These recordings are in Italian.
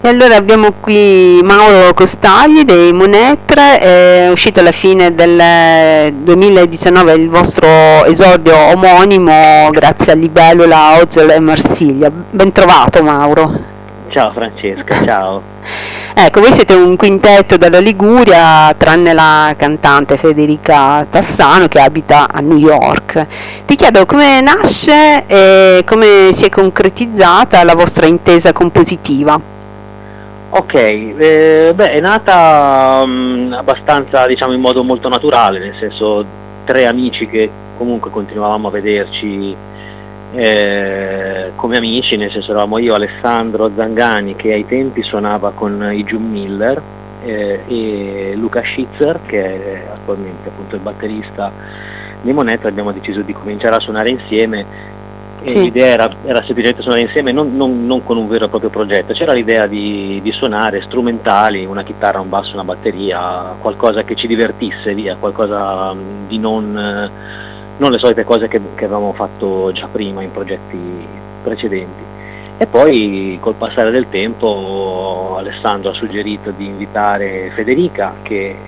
E allora abbiamo qui Mauro Costagli dei Monetre, è uscito alla fine del 2019 il vostro esordio omonimo grazie a Libellula, Ozel e Marsiglia. Ben trovato Mauro. Ciao Francesca, ciao. Ecco, voi siete un quintetto dalla Liguria, tranne la cantante Federica Tassano che abita a New York. Ti chiedo come nasce e come si è concretizzata la vostra intesa compositiva. Ok, è nata abbastanza, diciamo, in modo molto naturale, nel senso tre amici che comunque continuavamo a vederci come amici, nel senso eravamo io, Alessandro Zangani che ai tempi suonava con i June Miller e Luca Schitzer che è attualmente appunto il batterista di Moneta. Abbiamo deciso di cominciare a suonare insieme. Sì. L'idea era semplicemente suonare insieme, non con un vero e proprio progetto, c'era l'idea di suonare strumentali, una chitarra, un basso, una batteria, qualcosa che ci divertisse, via, qualcosa di non le solite cose che avevamo fatto già prima in progetti precedenti. E poi col passare del tempo Alessandro ha suggerito di invitare Federica che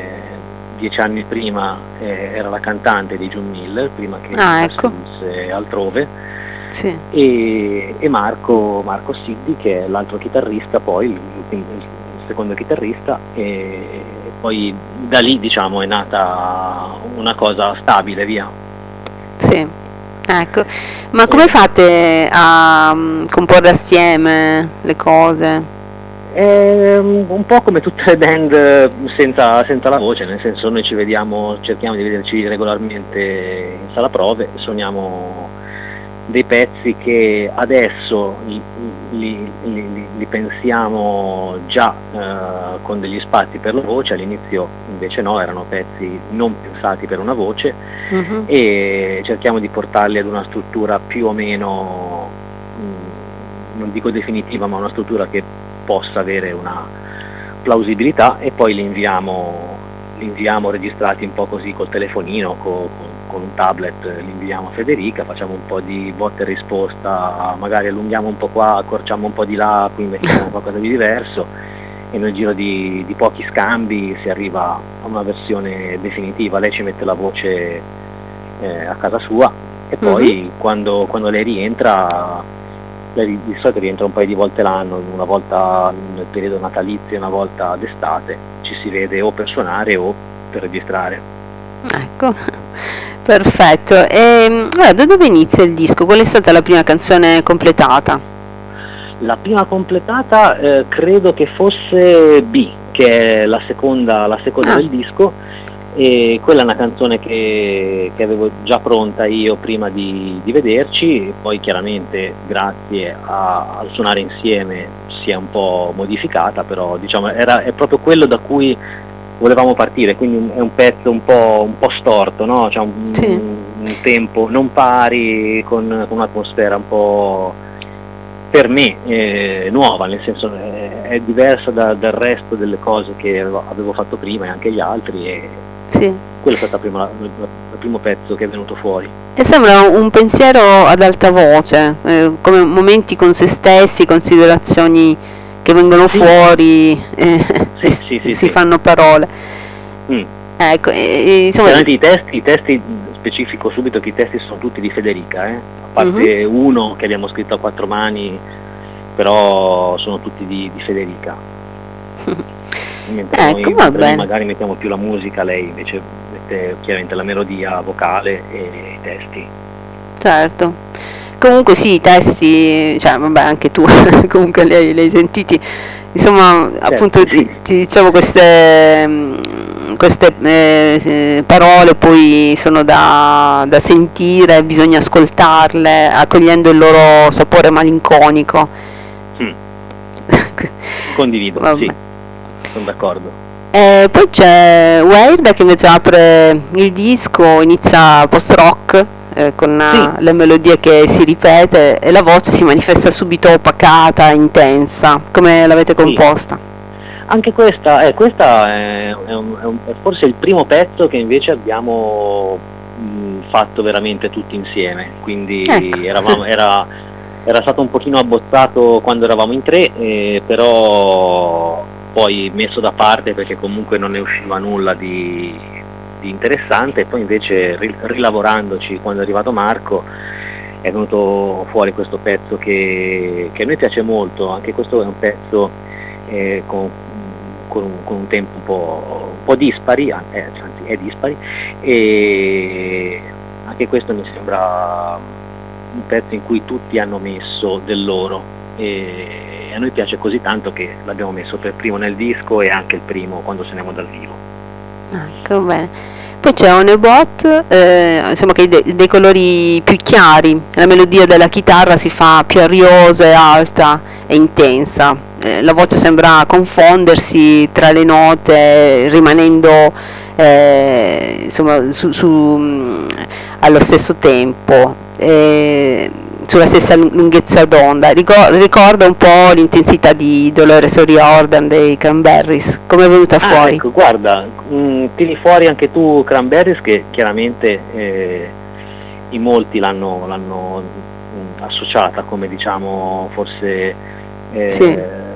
10 anni prima era la cantante di June Miller, prima che fosse altrove, sì. e Marco Siddi che è l'altro chitarrista, poi il secondo chitarrista, e poi da lì diciamo è nata una cosa stabile, via. Sì, ecco, ma come fate a comporre assieme le cose? Un po' come tutte le band senza la voce, nel senso noi ci vediamo, cerchiamo di vederci regolarmente in sala prove, suoniamo dei pezzi che adesso li pensiamo già con degli spazi per la voce, all'inizio invece no, erano pezzi non pensati per una voce, e cerchiamo di portarli ad una struttura più o meno, non dico definitiva, ma una struttura che possa avere una plausibilità, e poi li inviamo registrati un po' così col telefonino, con un tablet, li inviamo a Federica, facciamo un po' di botta e risposta, magari allunghiamo un po' qua, accorciamo un po' di là, qui mettiamo qualcosa di diverso, e nel giro di pochi scambi si arriva a una versione definitiva. Lei ci mette la voce a casa sua, e poi quando lei rientra, lei di solito rientra un paio di volte l'anno, una volta nel periodo natalizio e una volta d'estate, ci si vede o per suonare o per registrare. Ecco, perfetto. E da dove inizia il disco? Qual è stata la prima canzone completata? La prima completata credo che fosse B, che è la seconda del disco, e quella è una canzone che avevo già pronta io prima di vederci, e poi chiaramente grazie al suonare insieme si è un po' modificata, però diciamo è proprio quello da cui volevamo partire, quindi è un pezzo un po' storto, no? Cioè un tempo non pari, con un'atmosfera un po', per me, nuova, nel senso è diversa dal resto delle cose che avevo fatto prima, e anche gli altri, e quello è stato il primo pezzo che è venuto fuori. E sembra un pensiero ad alta voce, come momenti con se stessi, considerazioni che vengono fuori, si fanno parole. Ecco, insomma, i testi specifico subito che i testi sono tutti di Federica, a parte uno che abbiamo scritto a quattro mani, però sono tutti di Federica. Mentre noi magari mettiamo più la musica, lei invece mette chiaramente la melodia vocale e i testi. Certo. Comunque sì, i testi, cioè vabbè, anche tu comunque li hai sentiti, insomma, certo, appunto ti dicevo queste parole poi sono da sentire, bisogna ascoltarle accogliendo il loro sapore malinconico. Condivido, sì, sono d'accordo. Poi c'è Weird che invece apre il disco, inizia post-rock con le melodie che si ripete, e la voce si manifesta subito opacata, intensa. Come l'avete composta? Anche questa è forse il primo pezzo che invece abbiamo fatto veramente tutti insieme, quindi era era stato un pochino abbozzato quando eravamo in tre, però poi messo da parte perché comunque non ne usciva nulla di interessante, e poi invece rilavorandoci quando è arrivato Marco è venuto fuori questo pezzo che a noi piace molto. Anche questo è un pezzo con un tempo un po' dispari, anzi è dispari, e anche questo mi sembra un pezzo in cui tutti hanno messo del loro, e a noi piace così tanto che l'abbiamo messo per primo nel disco e anche il primo quando suoniamo dal vivo. Ecco, bene. Poi c'è Onebot, insomma, che ha dei colori più chiari, la melodia della chitarra si fa più ariosa e alta e intensa, la voce sembra confondersi tra le note rimanendo insomma, allo stesso tempo, sulla stessa lunghezza d'onda. Ricorda un po' l'intensità di Dolores O'Riordan dei Cranberries. Come è venuta fuori? Ecco, guarda, tiri fuori anche tu Cranberries, che chiaramente in molti l'hanno associata come, diciamo, forse sì,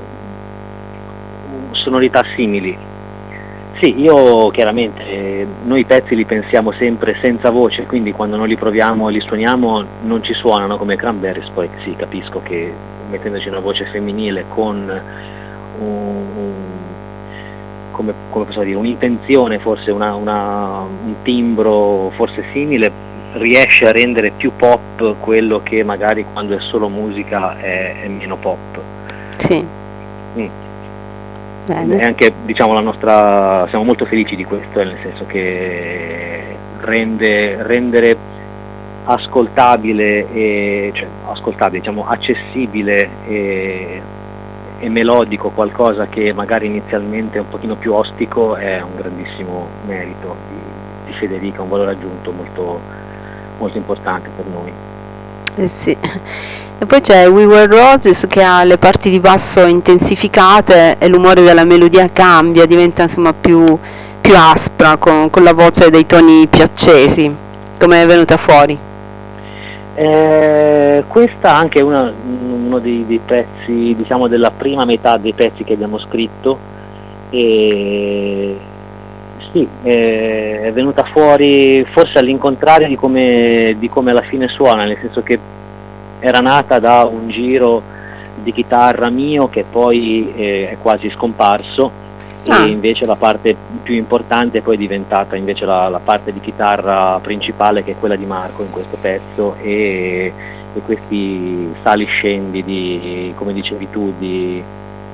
sonorità simili. Sì, io chiaramente, noi i pezzi li pensiamo sempre senza voce, quindi quando noi li proviamo e li suoniamo non ci suonano come Cranberries. Poi sì, capisco che mettendoci una voce femminile con come posso dire, un'intenzione, forse un timbro forse simile, riesce a rendere più pop quello che magari quando è solo musica è meno pop. sì. Bene. E anche, diciamo, siamo molto felici di questo, nel senso che rendere ascoltabile, diciamo accessibile e melodico qualcosa che magari inizialmente è un pochino più ostico, è un grandissimo merito di Federica, un valore aggiunto molto, molto importante per noi. Sì. E poi c'è We Were Roses, che ha le parti di basso intensificate e l'umore della melodia cambia, diventa insomma più aspra, con la voce dei toni più accesi. Come è venuta fuori? Questa anche è uno dei pezzi, diciamo, della prima metà dei pezzi che abbiamo scritto, e sì, è venuta fuori forse all'incontrario di come alla fine suona, nel senso che era nata da un giro di chitarra mio che poi è quasi scomparso, e invece la parte più importante poi è diventata invece la parte di chitarra principale, che è quella di Marco in questo pezzo, e questi sali scendi di, come dicevi tu, di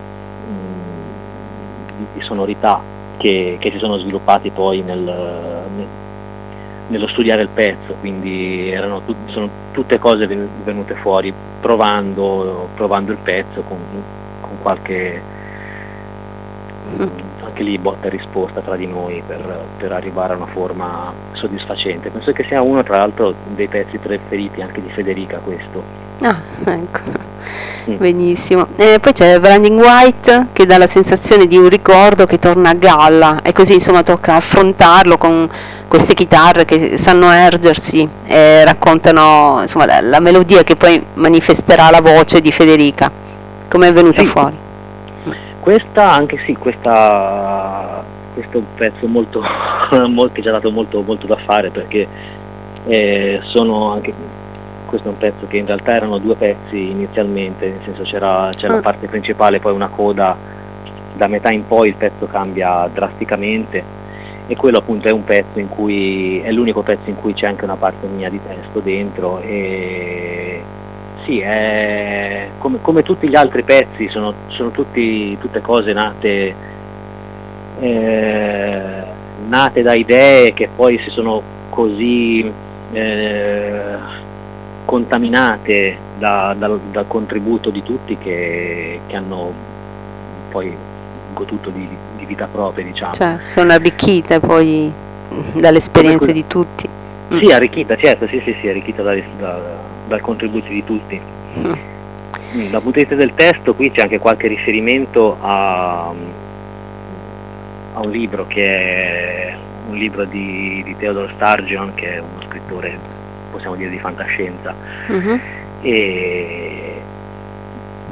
sonorità che si sono sviluppati poi nello studiare il pezzo, quindi sono tutte cose venute fuori provando il pezzo con qualche anche lì botta e risposta tra di noi per arrivare a una forma soddisfacente. Penso che sia uno, tra l'altro, dei pezzi preferiti anche di Federica, questo. Ecco. Benissimo. Poi c'è Blinding White, che dà la sensazione di un ricordo che torna a galla, e così insomma tocca affrontarlo con queste chitarre che sanno ergersi e raccontano insomma la melodia che poi manifesterà la voce di Federica. Come è venuta fuori? Questa anche sì, questo è un pezzo molto che ci ha dato molto, molto da fare, perché questo è un pezzo che in realtà erano due pezzi inizialmente, nel senso c'era la parte principale, poi una coda, da metà in poi il pezzo cambia drasticamente, e quello appunto è un pezzo in cui è l'unico pezzo in cui c'è anche una parte mia di testo dentro, e sì, è come tutti gli altri pezzi, sono tutte cose nate da idee che poi si sono così contaminate dal contributo di tutti che hanno poi goduto di vita propria, diciamo. Cioè, sono arricchite poi dalle esperienze di tutti. Sì, arricchita, certo, sì, arricchita dal contributo di tutti. Dal punto di vista del testo, qui c'è anche qualche riferimento a un libro che è un libro di Theodore Sturgeon, che è uno scrittore, possiamo dire, di fantascienza, e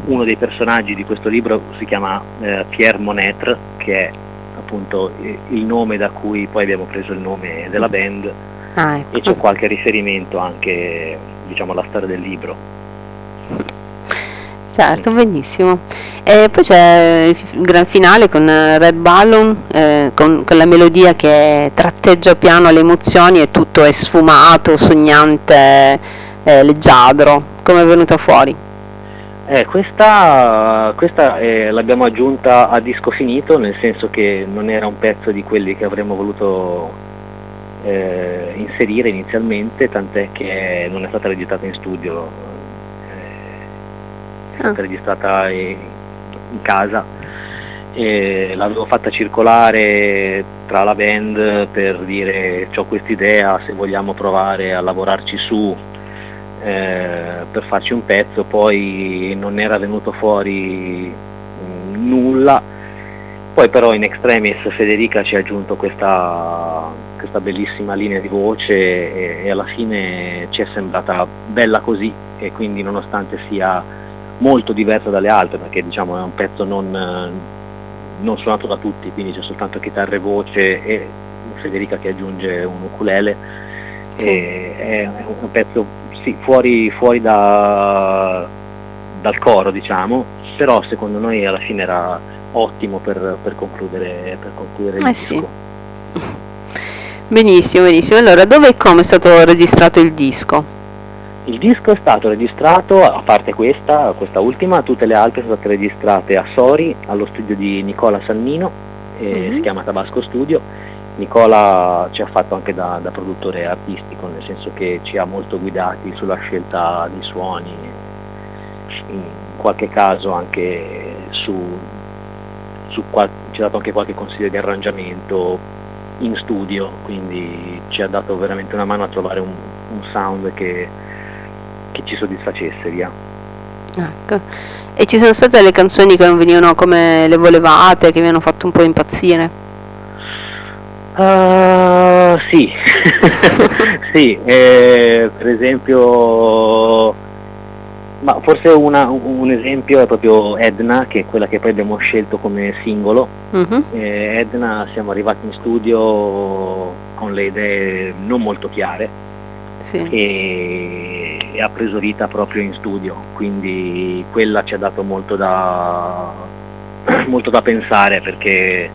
uno dei personaggi di questo libro si chiama Pierre Monetre, che è appunto il nome da cui poi abbiamo preso il nome della band, ecco. e c'è qualche riferimento anche, diciamo, alla storia del libro. Certo, benissimo. E poi c'è il gran finale con Red Balloon, con la melodia che tratteggia piano le emozioni e tutto è sfumato, sognante, leggiadro. Come è venuta fuori? Questa l'abbiamo aggiunta a disco finito, nel senso che non era un pezzo di quelli che avremmo voluto inserire inizialmente, tant'è che non è stata registrata in studio, è stata registrata in casa, e l'avevo fatta circolare tra la band per dire: c'ho quest'idea, se vogliamo provare a lavorarci su per farci un pezzo. Poi non era venuto fuori nulla, poi però in extremis Federica ci ha aggiunto questa bellissima linea di voce e alla fine ci è sembrata bella così, e quindi, nonostante sia molto diversa dalle altre, perché diciamo è un pezzo non suonato da tutti, quindi c'è soltanto chitarra e voce e Federica che aggiunge un ukulele, Sì. È un pezzo fuori dal coro, diciamo, però secondo noi alla fine era ottimo per concludere il disco. Sì. Benissimo, benissimo. Allora, dove e come è stato registrato il disco? Il disco è stato registrato, a parte questa ultima, tutte le altre sono state registrate a Sori, allo studio di Nicola Sannino, si chiama Tabasco Studio. Nicola ci ha fatto anche da produttore artistico, nel senso che ci ha molto guidati sulla scelta dei suoni, in qualche caso anche ci ha dato anche qualche consiglio di arrangiamento in studio, quindi ci ha dato veramente una mano a trovare un sound che ci soddisfacesse, via. Ecco. E ci sono state delle canzoni che non venivano come le volevate, che vi hanno fatto un po' impazzire? Sì, sì, per esempio, ma forse un esempio è proprio Edna, che è quella che poi abbiamo scelto come singolo. Edna, siamo arrivati in studio con le idee non molto chiare, e ha preso vita proprio in studio, quindi quella ci ha dato molto da pensare, perché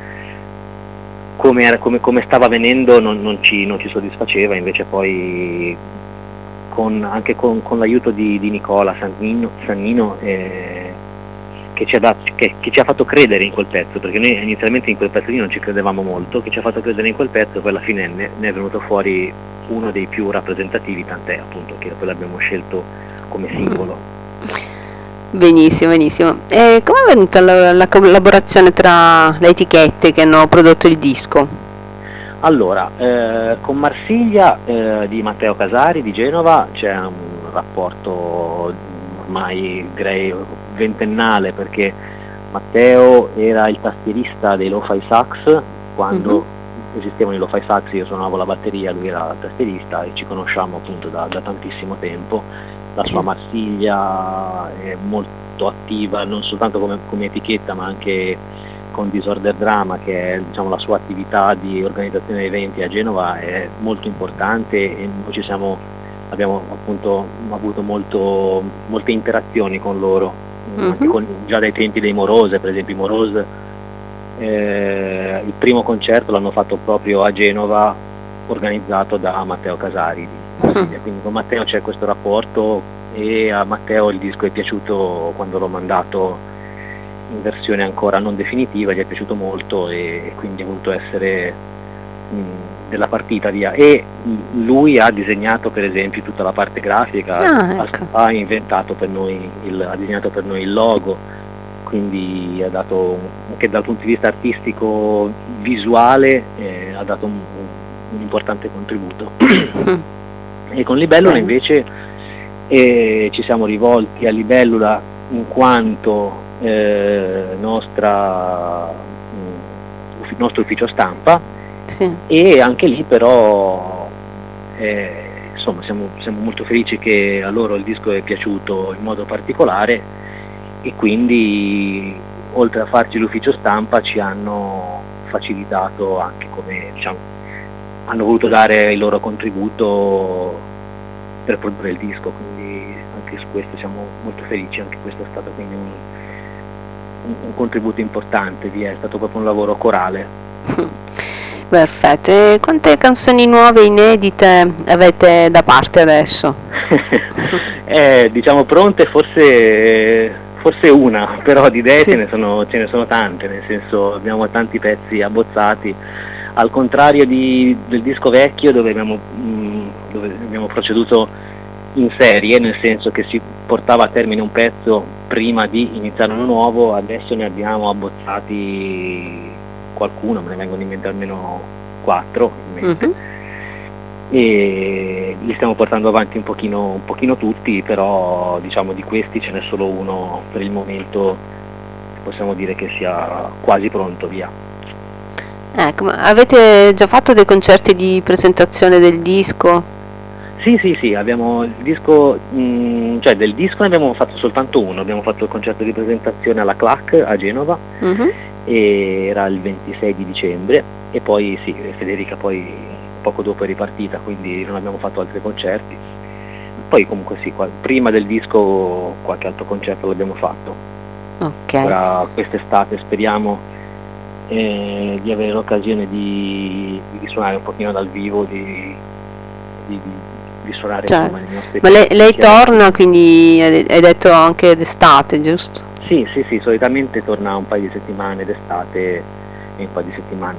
come stava venendo non ci soddisfaceva. Invece poi anche con l'aiuto di Nicola Sannino, che ci ha fatto credere in quel pezzo, perché noi inizialmente in quel pezzo lì non ci credevamo molto, che ci ha fatto credere in quel pezzo, e poi alla fine ne è venuto fuori uno dei più rappresentativi, tant'è appunto che poi l'abbiamo scelto come singolo. Benissimo, benissimo. E come è venuta la collaborazione tra le etichette che hanno prodotto il disco? Allora, con Marsiglia di Matteo Casari di Genova c'è un rapporto ormai direi ventennale, perché Matteo era il tastierista dei Lo-Fi Sax quando esistevano i Lo-Fi Sax. Io suonavo la batteria, lui era il tastierista, e ci conosciamo appunto da tantissimo tempo. La sua Marsiglia è molto attiva, non soltanto come etichetta, ma anche con Disorder Drama, che è, diciamo, la sua attività di organizzazione di eventi a Genova è molto importante, e noi abbiamo appunto avuto molte interazioni con loro, anche già dai tempi dei Morose. Per esempio i Morose, il primo concerto l'hanno fatto proprio a Genova, organizzato da Matteo Casari. Quindi con Matteo c'è questo rapporto, e a Matteo il disco è piaciuto quando l'ho mandato in versione ancora non definitiva, gli è piaciuto molto, e quindi ha voluto essere della partita, via. E lui ha disegnato per esempio tutta la parte grafica, ecco. ha disegnato per noi il logo, quindi ha dato anche dal punto di vista artistico visuale ha dato un importante contributo. E con Libellula invece ci siamo rivolti a Libellula in quanto nostro ufficio stampa, e anche lì però insomma siamo molto felici che a loro il disco è piaciuto in modo particolare, e quindi oltre a farci l'ufficio stampa ci hanno facilitato anche come, diciamo, hanno voluto dare il loro contributo per produrre il disco, quindi anche su questo siamo molto felici, anche questo è stato quindi un contributo importante, è stato proprio un lavoro corale. Perfetto, e quante canzoni nuove inedite avete da parte adesso? Diciamo pronte forse una, però di idee ce ne sono tante, nel senso abbiamo tanti pezzi abbozzati, al contrario del disco vecchio dove abbiamo proceduto in serie, nel senso che si portava a termine un pezzo prima di iniziare uno nuovo. Adesso ne abbiamo abbozzati qualcuno, me ne vengono in mente almeno 4 in mente. E li stiamo portando avanti un pochino tutti, però diciamo di questi ce n'è solo uno per il momento, possiamo dire che sia quasi pronto, via. Ecco, ma avete già fatto dei concerti di presentazione del disco? Sì, abbiamo il disco, cioè del disco ne abbiamo fatto soltanto uno, abbiamo fatto il concerto di presentazione alla CLAC a Genova, e era il 26 di dicembre, e poi sì, Federica poi poco dopo è ripartita, quindi non abbiamo fatto altri concerti. Poi comunque sì, prima del disco qualche altro concerto l'abbiamo fatto. Okay. Ora quest'estate speriamo di avere l'occasione di suonare un pochino dal vivo, di suonare, certo. Insomma, i nostri. Ma lei torna, quindi hai detto anche d'estate, giusto? Sì, solitamente torna un paio di settimane d'estate e un paio di settimane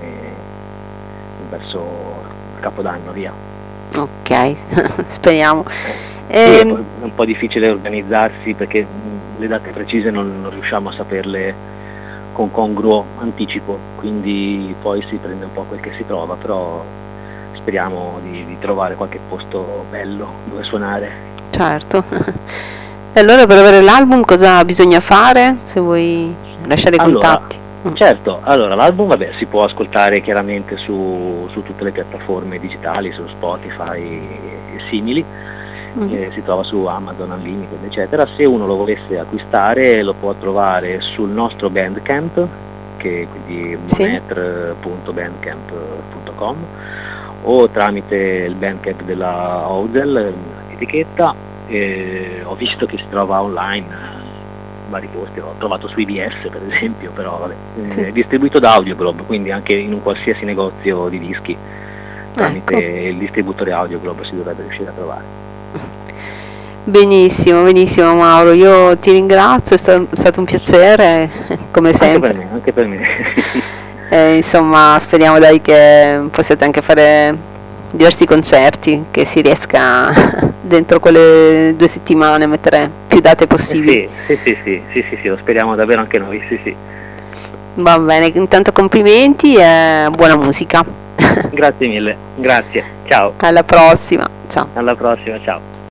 verso Capodanno, via. Ok, speriamo. Sì, è un po' difficile organizzarsi perché le date precise non riusciamo a saperle con congruo anticipo, quindi poi si prende un po' quel che si trova, però speriamo di trovare qualche posto bello dove suonare. Certo. E allora per avere l'album cosa bisogna fare? Se vuoi lasciare i contatti. Certo, allora l'album si può ascoltare chiaramente su tutte le piattaforme digitali, su Spotify e simili, si trova su Amazon Unlimited eccetera. Se uno lo volesse acquistare lo può trovare sul nostro Bandcamp, che è quindi monetre.bandcamp.com, o tramite il Bandcamp della Ozel, etichetta. Ho visto che si trova online in vari posti, l'ho trovato su IBS per esempio, però vabbè, è distribuito da Audioglobe, quindi anche in un qualsiasi negozio di dischi tramite il distributore Audioglobe si dovrebbe riuscire a trovare. Benissimo Mauro, io ti ringrazio, è stato un piacere come sempre. Anche per me. Insomma, speriamo dai che possiate anche fare diversi concerti, che si riesca dentro quelle 2 settimane a mettere più date possibili. Sì, lo speriamo davvero anche noi, sì. Va bene, intanto complimenti e buona musica. Grazie mille, grazie, ciao. Alla prossima, ciao. Alla prossima, ciao.